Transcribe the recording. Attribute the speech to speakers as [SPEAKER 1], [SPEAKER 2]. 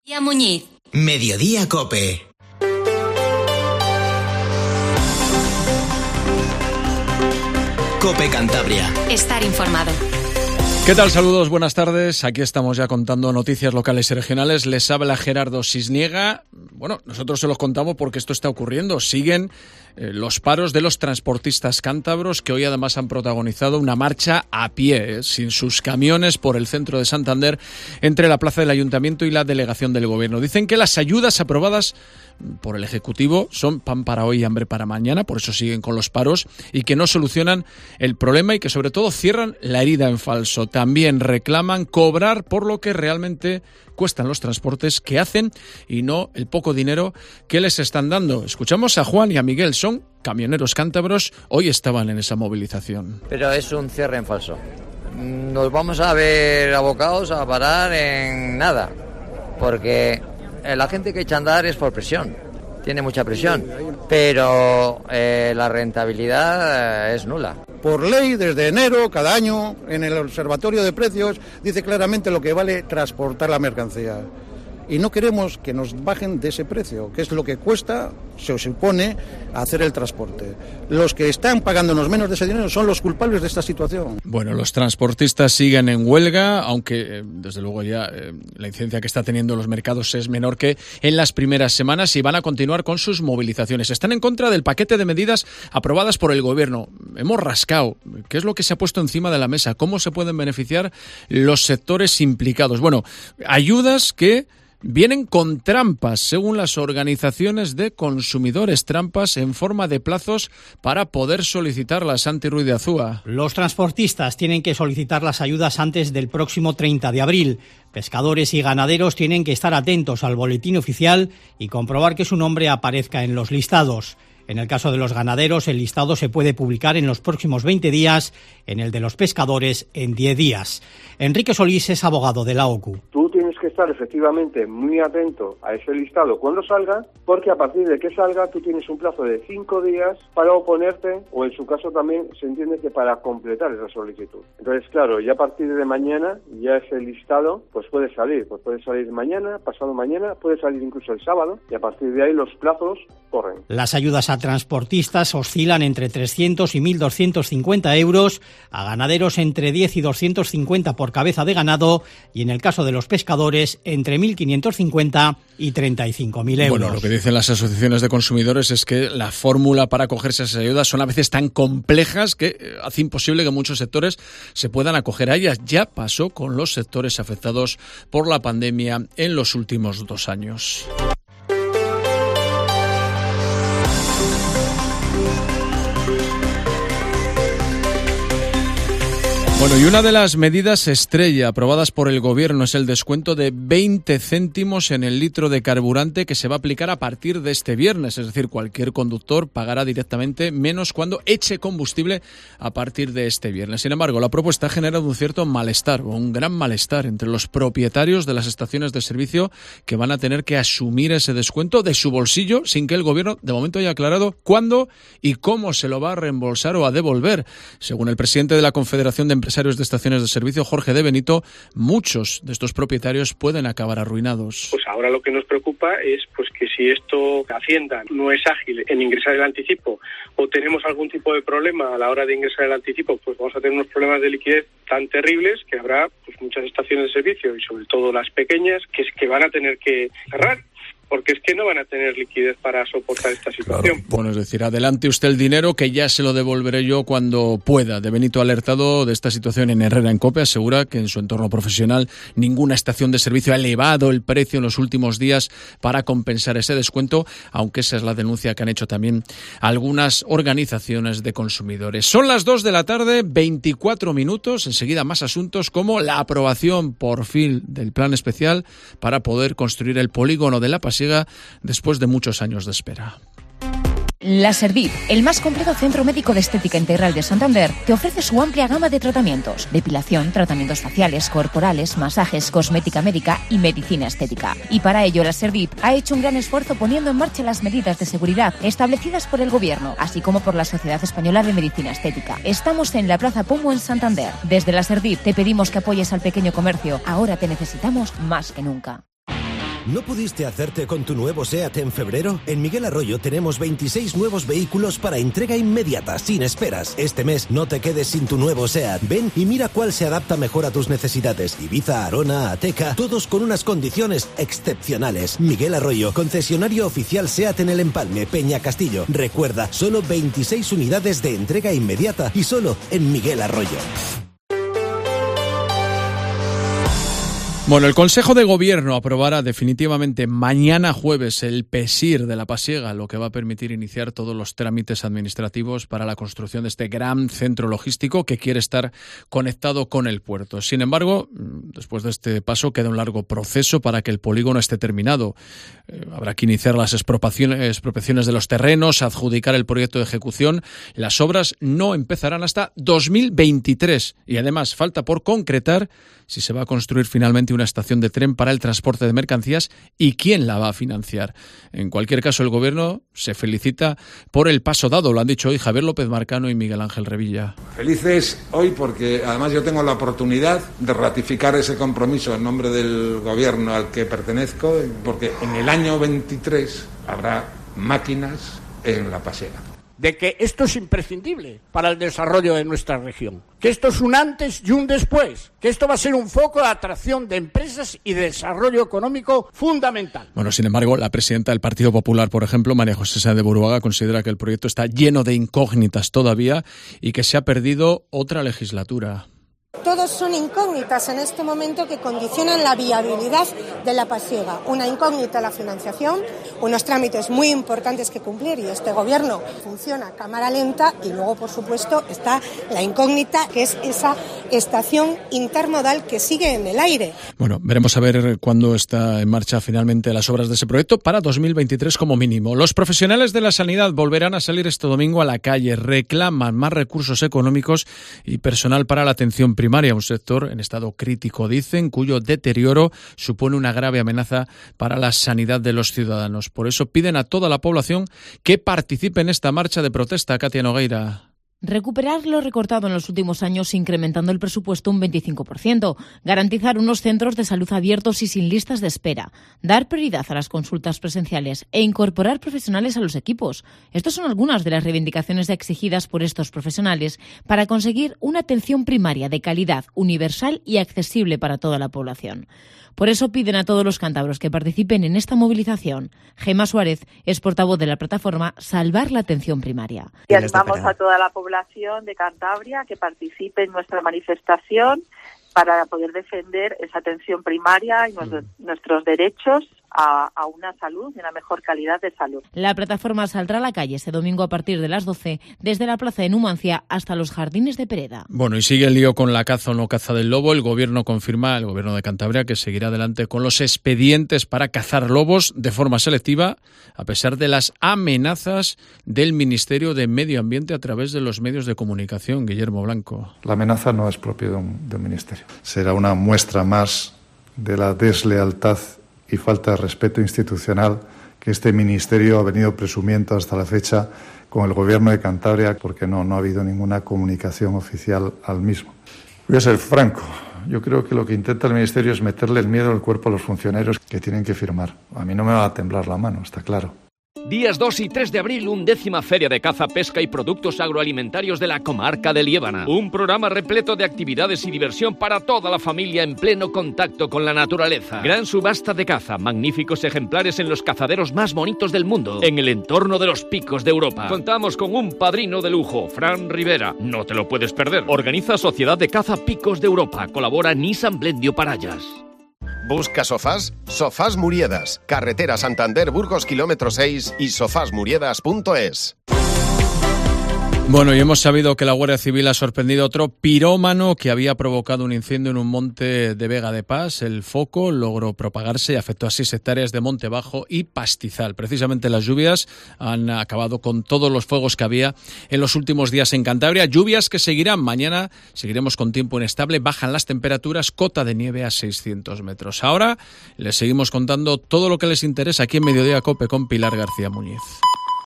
[SPEAKER 1] Y a Muñiz.
[SPEAKER 2] Mediodía Cope. Cope Cantabria.
[SPEAKER 1] Estar informado.
[SPEAKER 3] ¿Qué tal? Saludos, buenas tardes. Aquí estamos ya contando noticias locales y regionales. Les habla Gerardo Sisniega. Bueno, nosotros se los contamos porque esto está ocurriendo. Siguen los paros de los transportistas cántabros, que hoy además han protagonizado una marcha a pie, sin sus camiones, por el centro de Santander, entre la plaza del Ayuntamiento y la delegación del Gobierno. Dicen que las ayudas aprobadas por el Ejecutivo son pan para hoy y hambre para mañana, por eso siguen con los paros, y que no solucionan el problema y que sobre todo cierran la herida en falso. También reclaman cobrar por lo que realmente cuestan los transportes que hacen y no el poco dinero que les están dando. Escuchamos a Juan y a Miguel, son camioneros cántabros, hoy estaban en esa movilización.
[SPEAKER 4] Pero es un cierre en falso. Nos vamos a ver abocados a parar en nada, porque la gente que echa a andar es por presión, tiene mucha presión, pero la rentabilidad es nula.
[SPEAKER 5] Por ley, desde enero, cada año, en el Observatorio de Precios, dice claramente lo que vale transportar la mercancía. Y no queremos que nos bajen de ese precio, que es lo que cuesta, se supone, hacer el transporte. Los que están pagándonos menos de ese dinero son los culpables de esta situación.
[SPEAKER 3] Bueno, los transportistas siguen en huelga, aunque desde luego ya la incidencia que está teniendo los mercados es menor que en las primeras semanas, y van a continuar con sus movilizaciones. Están en contra del paquete de medidas aprobadas por el Gobierno. Hemos rascado. ¿Qué es lo que se ha puesto encima de la mesa? ¿Cómo se pueden beneficiar los sectores implicados? Bueno, ayudas que vienen con trampas, según las organizaciones de consumidores, trampas en forma de plazos para poder solicitarlas. Santi Ruiz de Azúa.
[SPEAKER 6] Los transportistas tienen que solicitar las ayudas antes del próximo 30 de abril. Pescadores y ganaderos tienen que estar atentos al boletín oficial y comprobar que su nombre aparezca en los listados. En el caso de los ganaderos, el listado se puede publicar en los próximos 20 días, en el de los pescadores en 10 días. Enrique Solís es abogado de la OCU.
[SPEAKER 7] Tú tienes que estar efectivamente muy atento a ese listado cuando salga, porque a partir de que salga tú tienes un plazo de 5 días para oponerte, o en su caso también se entiende que para completar esa solicitud. Entonces, claro, ya a partir de mañana, ya ese listado pues puede salir mañana, pasado mañana, puede salir incluso el sábado, y a partir de ahí los plazos corren.
[SPEAKER 6] Las ayudas a transportistas oscilan entre 300 y 1.250 euros, a ganaderos entre 10 y 250 por cabeza de ganado, y en el caso de los pescadores entre 1.550 y 35.000 euros.
[SPEAKER 3] Bueno, lo que dicen las asociaciones de consumidores es que la fórmula para acogerse a esas ayudas son a veces tan complejas que hace imposible que muchos sectores se puedan acoger a ellas. Ya pasó con los sectores afectados por la pandemia en los últimos 2 años. Bueno, y una de las medidas estrella aprobadas por el Gobierno es el descuento de 20 céntimos en el litro de carburante que se va a aplicar a partir de este viernes. Es decir, cualquier conductor pagará directamente menos cuando eche combustible a partir de este viernes. Sin embargo, la propuesta ha generado un cierto malestar, o un gran malestar, entre los propietarios de las estaciones de servicio, que van a tener que asumir ese descuento de su bolsillo sin que el Gobierno de momento haya aclarado cuándo y cómo se lo va a reembolsar o a devolver. Según el presidente de la Confederación de Empresarios de Estaciones de Servicio, Jorge de Benito, muchos de estos propietarios pueden acabar arruinados.
[SPEAKER 8] Pues ahora lo que nos preocupa es pues que si esto Hacienda no es ágil en ingresar el anticipo, o tenemos algún tipo de problema a la hora de ingresar el anticipo, pues vamos a tener unos problemas de liquidez tan terribles que habrá pues muchas estaciones de servicio, y sobre todo las pequeñas, que van a tener que cerrar, porque es que no van a tener liquidez para soportar esta situación.
[SPEAKER 3] Claro. Bueno, es decir, adelante usted el dinero, que ya se lo devolveré yo cuando pueda. De Benito ha alertado de esta situación en Herrera en Cope. Asegura que en su entorno profesional ninguna estación de servicio ha elevado el precio en los últimos días para compensar ese descuento, aunque esa es la denuncia que han hecho también algunas organizaciones de consumidores. Son las 2 de la tarde, 24 minutos. Enseguida más asuntos, como la aprobación por fin del plan especial para poder construir el polígono de La Pasiega después de muchos años de espera.
[SPEAKER 9] La Servip, el más completo centro médico de estética integral de Santander, te ofrece su amplia gama de tratamientos: depilación, tratamientos faciales, corporales, masajes, cosmética médica y medicina estética. Y para ello, la Servip ha hecho un gran esfuerzo poniendo en marcha las medidas de seguridad establecidas por el Gobierno, así como por la Sociedad Española de Medicina Estética. Estamos en la Plaza Pomo en Santander. Desde la Servip te pedimos que apoyes al pequeño comercio. Ahora te necesitamos más que nunca.
[SPEAKER 1] ¿No pudiste hacerte con tu nuevo SEAT en febrero? En Miguel Arroyo tenemos 26 nuevos vehículos para entrega inmediata, sin esperas. Este mes no te quedes sin tu nuevo SEAT. Ven y mira cuál se adapta mejor a tus necesidades. Ibiza, Arona, Ateca, todos con unas condiciones excepcionales. Miguel Arroyo, concesionario oficial SEAT en El Empalme, Peña Castillo. Recuerda, solo 26 unidades de entrega inmediata y solo en Miguel Arroyo.
[SPEAKER 3] Bueno, el Consejo de Gobierno aprobará definitivamente mañana jueves el PESIR de La Pasiega, lo que va a permitir iniciar todos los trámites administrativos para la construcción de este gran centro logístico que quiere estar conectado con el puerto. Sin embargo, después de este paso queda un largo proceso para que el polígono esté terminado. Habrá que iniciar las expropiaciones de los terrenos, adjudicar el proyecto de ejecución. Las obras no empezarán hasta 2023 y además falta por concretar si se va a construir finalmente una estación de tren para el transporte de mercancías y quién la va a financiar. En cualquier caso, el Gobierno se felicita por el paso dado, lo han dicho hoy Javier López Marcano y Miguel Ángel Revilla.
[SPEAKER 10] Felices hoy porque además yo tengo la oportunidad de ratificar ese compromiso en nombre del Gobierno al que pertenezco, porque en el año 23 habrá máquinas en La Pasiega.
[SPEAKER 11] De que esto es imprescindible para el desarrollo de nuestra región, que esto es un antes y un después, que esto va a ser un foco de atracción de empresas y de desarrollo económico fundamental.
[SPEAKER 3] Bueno, sin embargo, la presidenta del Partido Popular, por ejemplo, María José Sáenz de Buruaga, considera que el proyecto está lleno de incógnitas todavía y que se ha perdido otra legislatura.
[SPEAKER 12] Todos son incógnitas en este momento que condicionan la viabilidad de La Pasiega. Una incógnita la financiación, unos trámites muy importantes que cumplir y este Gobierno funciona a cámara lenta y luego, por supuesto, está la incógnita que es esa estación intermodal que sigue en el aire.
[SPEAKER 3] Bueno, veremos a ver cuándo está en marcha finalmente las obras de ese proyecto para 2023 como mínimo. Los profesionales de la sanidad volverán a salir este domingo a la calle. Reclaman más recursos económicos y personal para la atención primaria, un sector en estado crítico, dicen, cuyo deterioro supone una grave amenaza para la sanidad de los ciudadanos. Por eso piden a toda la población que participe en esta marcha de protesta. Katia Nogueira.
[SPEAKER 9] Recuperar lo recortado en los últimos años incrementando el presupuesto un 25%, garantizar unos centros de salud abiertos y sin listas de espera, dar prioridad a las consultas presenciales e incorporar profesionales a los equipos. Estas son algunas de las reivindicaciones exigidas por estos profesionales para conseguir una atención primaria de calidad, universal y accesible para toda la población. Por eso piden a todos los cántabros que participen en esta movilización. Gemma Suárez es portavoz de la plataforma Salvar la Atención Primaria.
[SPEAKER 13] Y animamos a toda la población de Cantabria que participe en nuestra manifestación para poder defender esa atención primaria y nuestros derechos a una salud y una mejor calidad de salud.
[SPEAKER 9] La plataforma saldrá a la calle este domingo a partir de las 12, desde la plaza de Numancia hasta los jardines de Pereda.
[SPEAKER 3] Bueno, y sigue el lío con la caza o no caza del lobo. El Gobierno confirma, el Gobierno de Cantabria, que seguirá adelante con los expedientes para cazar lobos de forma selectiva, a pesar de las amenazas del Ministerio de Medio Ambiente a través de los medios de comunicación. Guillermo Blanco.
[SPEAKER 14] La amenaza no es propia de un ministerio. Será una muestra más de la deslealtad y falta de respeto institucional que este ministerio ha venido presumiendo hasta la fecha con el Gobierno de Cantabria, porque no ha habido ninguna comunicación oficial al mismo. Voy a ser franco. Yo creo que lo que intenta el ministerio es meterle el miedo al cuerpo a los funcionarios que tienen que firmar. A mí no me va a temblar la mano, está claro.
[SPEAKER 15] Días 2 y 3 de abril, 11ª Feria de Caza, Pesca y Productos Agroalimentarios de la comarca de Liébana. Un programa repleto de actividades y diversión para toda la familia en pleno contacto con la naturaleza. Gran subasta de caza, magníficos ejemplares en los cazaderos más bonitos del mundo, en el entorno de los picos de Europa. Contamos con un padrino de lujo, Fran Rivera. No te lo puedes perder. Organiza Sociedad de Caza Picos de Europa. Colabora Nissan Blendio Parallas.
[SPEAKER 16] ¿Busca sofás? Sofás Muriedas. Carretera Santander Burgos kilómetro 6 y sofasmuriedas.es.
[SPEAKER 3] Bueno, y hemos sabido que la Guardia Civil ha sorprendido a otro pirómano que había provocado un incendio en un monte de Vega de Pas. El foco logró propagarse y afectó a 6 hectáreas de monte bajo y pastizal. Precisamente las lluvias han acabado con todos los fuegos que había en los últimos días en Cantabria. Lluvias que seguirán. Mañana seguiremos con tiempo inestable. Bajan las temperaturas, cota de nieve a 600 metros. Ahora les seguimos contando todo lo que les interesa aquí en Mediodía COPE con Pilar García Muñiz.